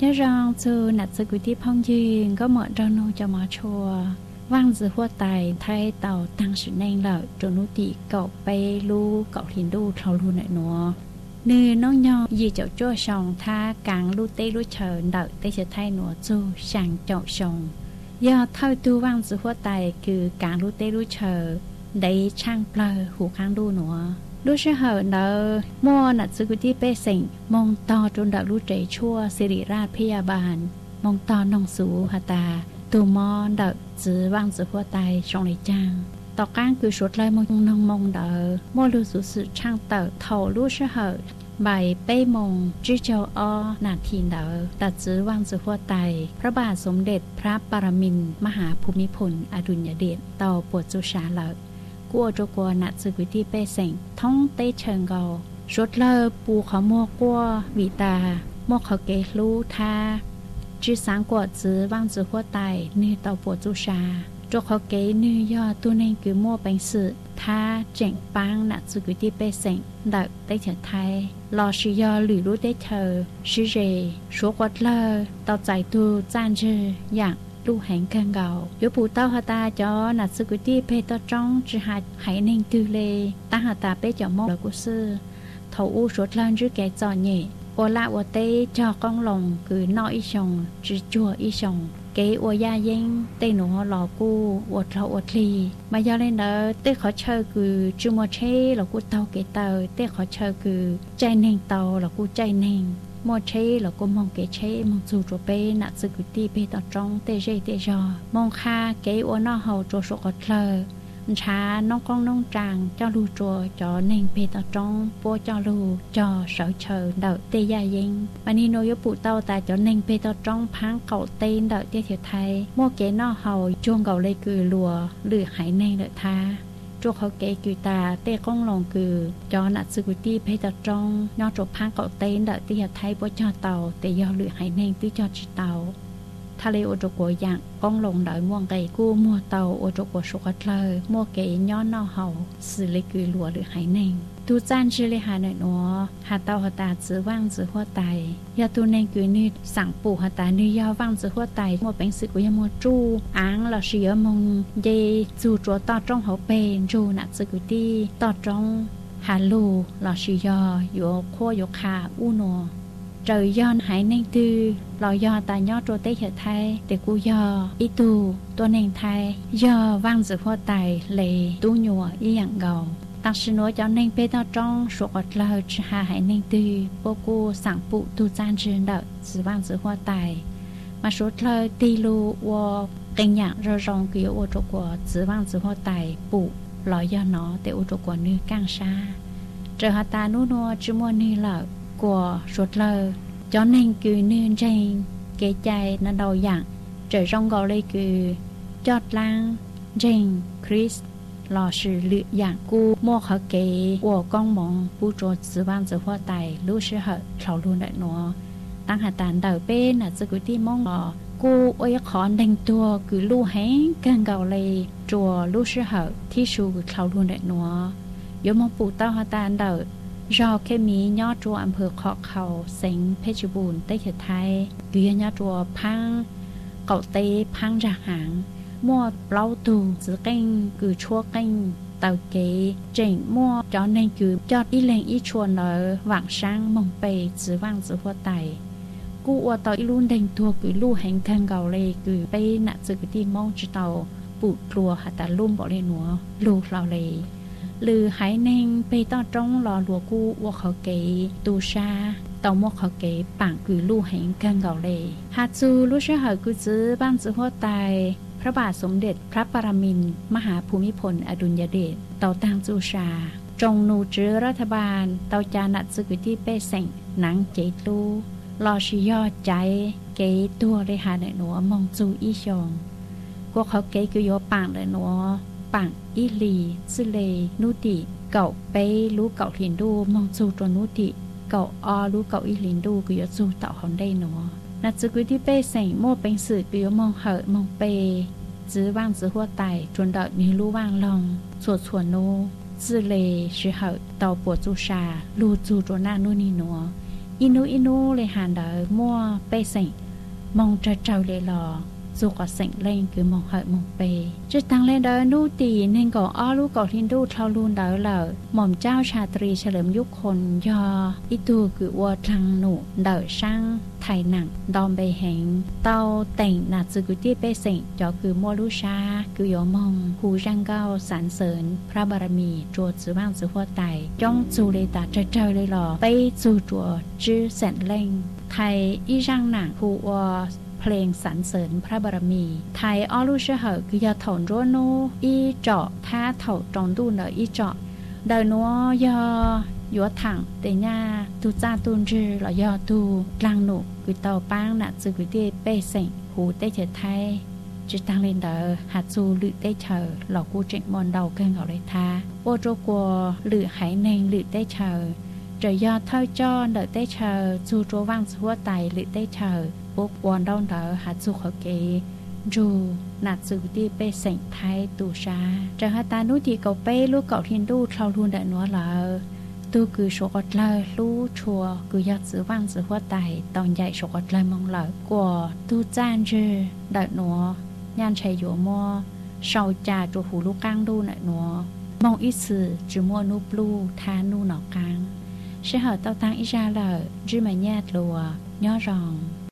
ยะรองจูนัดสกุที่พองยืนก็เหมาะเราโนจะมาชัวว่างจือหัวไตไทยเต่าตั้งสุดแนงเหล่าจนุติเก่าไปลูเก่าหินดูเขาลูหน่อยนัวนือน้องยอยีเจ้าจ้วชองท่ากลางลูเต้ลูเฉินเดาเต้เฉไทยหนัวจูช่างเจ้าชองยอเท่าตูว่างจือหัวไตคือกลางลูเต้ลูเฉินได้ช่างเปล่าหูข้างดูหนัวลูเชื่อเหอะเนอมัวนัดสกุที่เป้เสิงมองต่อจนดักลูเจชั่วสิริราชพยาบาลมองต่อนองสูหตาตัวมอดักจื้อว่างจื้อหัวไตชงในจางต่อก้างคือชุดลายมองนองมองเดอมัวลูสุสุช่างเต่าเท่าลูเชื่อเหอะใบเป้มงจื้อเจ้าอ้อนาทีเดอตัดจื้อว่างจื้อหัวไตพระบาทสมเด็จพระปรมินทรมหาภูมิพลอดุลยเดชต่อปวดจุชาเหลกัวโจกัวนัดสกุที่เป้เสิงท้องเต้เชิงเกาชุดเลอปูเขามัวกัววีตามัวเขาเกลูทาจื้อสางกวดจื้อว่างจื้อหัวไตนื้อเต่าปวดจุชาโจเขาเกนื้อยอตัวเองคือมัวเป็นสื่อท่าเจ๋งปังนัดสกุที่เป้เสิงดักเต้เฉไทยรอชิยอหรือรู้ได้เธอชิเรชัวกวดเลอเต่าใจตูจานจื้ออย่างลูแห่งกันเก่ายปูเต้าหาตาจอนัดสกุตี้เพตจ้องจะหาหายเน่งตือเลยตั้งหาตาเป้จอมอกกุซื้อเท่าอู้ชดลันจื้อแกจอเน่โอละโอเต้จอกองลงคือนออีชงจื้อจั่วอีชงเกอโอยาเย็งเต้หนูหลอกูอดเราอดลีมายาเล่นเนอเต้ขอเชอคือจูโมเช่หลอกูเตาเกเตอเต้ขอเชอคือใจเน่งเตาหลอกูใจเน่งมอเช่แล้วก็มองเกเช่มองจูโจเป้นัดสกุตีเปตจงเตเจเตจอมองคาเกอวนอเฮาโจโชกอดเลอช้าน้องกองน้องจางเจ้าลูจัวจอเน่งเปตจงปัวเจ้าลูจอเสาเชิญเดาเตยาเย็งวันนี้โนยปูเต้าแต่จอเน่งเปตจงพังเก่าเต้นเดาเตเถียไทยมัวเกนอเฮาจวงเก่าเลยคือลัวหรือหายเน่งเดาท่าโจเขาเกกีตาเต้ก้องลงคือจอนัดสกุตีเพตจงยอจบพังเก่าเต้นเดาเตียไทยปัวจอเต่าเตยอหรือหายเน่งตีจอจิเต่าทะเลโอโจกัวอย่างก้องลงเดาม่วงไก่กู้มัวเต่าโอโจกัวชกเลอมัวเกยย้อนนอเฮาสื่อเลยคือหลัวหรือหายเน่งตูจานชื่อเลยหาหน่อยนัวหาเต่าหาตาจื้อว่างจื้อหัวไตยาตูเน่งคือนี่สั่งปู่หาตานี่ยาว่างจื้อหัวไตมัวเป็นสึกวยมัวจูอ้างเราเสียมงเยจูจัวต่อจ้องเขาเป็นจูนัดสกุตีต่อจ้องหาลูเราเสียอยู่ขั้วยขาอู้นัวเจอยอนหายเน่งตือเรายอตายอดโจเต้เฉไทยเด็กกูยออีตูตัวเน่งไทยยอว่างจื้อหัวไตเลยตู้หยัวอีอย่างเก่าตักชิโนจะเน่งเปตจ้องสวดเราจะหาหายเน่งตือปกูสั่งปุตูจานจืนเดาจื้อว่างจื้อหัวไตมาสวดเราตีลูวัวเก่งอย่างเราจงกี่โอโจกัวจื้อว่างจื้อหัวไตปุลอยยอเนาะแต่โอโจกัวนื้อก้างชาเจอหาตาโนนัวจื้อมัวนี่เหล่ากัวสวดเราจอเน่งคือนื้อใจเกใจนั่นเราอย่างเจอจงเกาเลยคือจอดล้างเจงคริสรอชื่อหรืออย่างกูมั่วเขาเกยวัวก้องมองผู้โจทย์ซื้อบ้านซื้อหัวไตรู้ชื่อเหอะเขารู้ได้หนัวตั้งหาตานเดาเป็นน่ะสกุที่มองรอกูโอยขอเด้งตัวคือลู่แห้งกันเกาเลยจัวรู้ชื่อเหอะที่ชูเขารู้ได้หนัวยมองปู่เต้าหาตานเดารอแค่มียอดจัวอำเภอเคาะเขาเซ็งเพชรบูรณ์ใต้เขตไทยเกียยอดจัวพังเก่าเตพังจากหางมัวเปล่าตูซื้อเก่งคือชั่วเก่งเต่าเก๋เจ๋งมัวจอในคือจอดอีเลงอีชวนเลยหวังช้างมองไปซื้อว่างซื้อหัวไตกูอวดต่ออีลุ่นเด้งตัวคือลู่แห่งคังเก่าเลยคือไปหนักซื้อที่มองจิตเต่าปูดกลัวหาตาลุ่มบอกเลยหนัวลูกเราเลยหรือหายเน่งไปต้อนจ้องรอหลัวกูวัวเขาเก๋ตูชาเต่ามัวเขาเก๋ปังคือลู่แห่งคังเก่าเลยหาจูลู่เชื่อเหอกูซื้อบ้านซื้อหัวไตพระบาทสมเด็จพระปรมินทรมหาภูมิพลอดุลยเดชเต่าตางจูชาจงนูจื้อรัฐบาลเต่าจานัดสกุที่เป้เส่งหนังเจตูรอชิยอดใจเก๋ตัวเลยหาในหนัวมองจูอีชงพวกเขาเก๋คือโยปังเลยหนัวปังอีลีซิเลนุติเก่าเป้รู้เก่าหินดูมองจูตัวนุติเก่าอรู้เก่าอีลินดูคือโยจูเต่าหอนได้หนัวนัดสกุที่เป้เส่งโม่เป็นสื่อคือโยมองเหอะมองเปจื้อว่างจื้อหัวไตจนเดานี้รู้ว่างลองสวดส่วนโนจื้อเลชื่อเหอะเต่าปวดจูชาลูจูโจหน้านู่นนี่หนัว inuเลยหันเดอมัวเปสิมองจะเจ้าเลยหรอสุกสิ่งเล่นคือมองเหยมองเปจะตั้งเล่นเดอนู่ตีเน่งก่ออ้อลูกก่อทินดูเท่าลูนเดอเหล่าหม่อมเจ้าชาตรีเฉลิมยุคคนยออีตูคือวัวทังหนูเดอช่างไทยหนังดอมเบเหงเตาแต่งนาซึกุตี้เปสิจอคือมัวลูชาคือยอมองหูจังเก้าสรรเสริญพระบารมีจัวจือว่างจือหัวไตจ้องจูเลยตาเจอเลยหรอไปจูจัวจื้อแสนเล่งไทยอีจังหนังหูวัวเพลงสรรเสริญพระบารมีไทยอ้อลูเชเหอคือยาถอนรัวโนอีเจาะท่าเถาจองดูเนออีเจาะเดินนัวยอถังเตียตูจ้าตูนจือหล่อยอตูกลางหนุกุยเตาป้างหนักจือกุยเตเป้เสงหูเตเฉไทยจุดตั้งเลนเดอหัดซูหรือเตเฉอหลอกกูเจงมอนเดาเกินเขาเลยท่าโอโจกัวหรือหายเนงหรือเตเฉอจะยอดเท่าจ้อเดอเตเฉอจูโจว่างสัวไตหรือเตเฉอปุ๊บวอนดอนเดอหัดซูเขาเกจูนัดสืบที่เป้เสงไทยตูชาจะหาตานุตีเกาเป้ลูกเกาทินดูเท่ารุนเดนัวเหลอตัวคือโชกเลยลู่ชัวคือยอดสือว่างสือหัวไตตอนใหญ่โชกเลยมองเหลอกว่าตูจานจือเดนัวยานชัยโยมัวเศร้าจ่าจูหูลูกก้างดูเนนัวมองอีสื่อจือมัวนูปลูทานูหนอกกางเชื่อเหอะเต้าตังอิจาเหลอจือมาแย่ตัวย่อรอง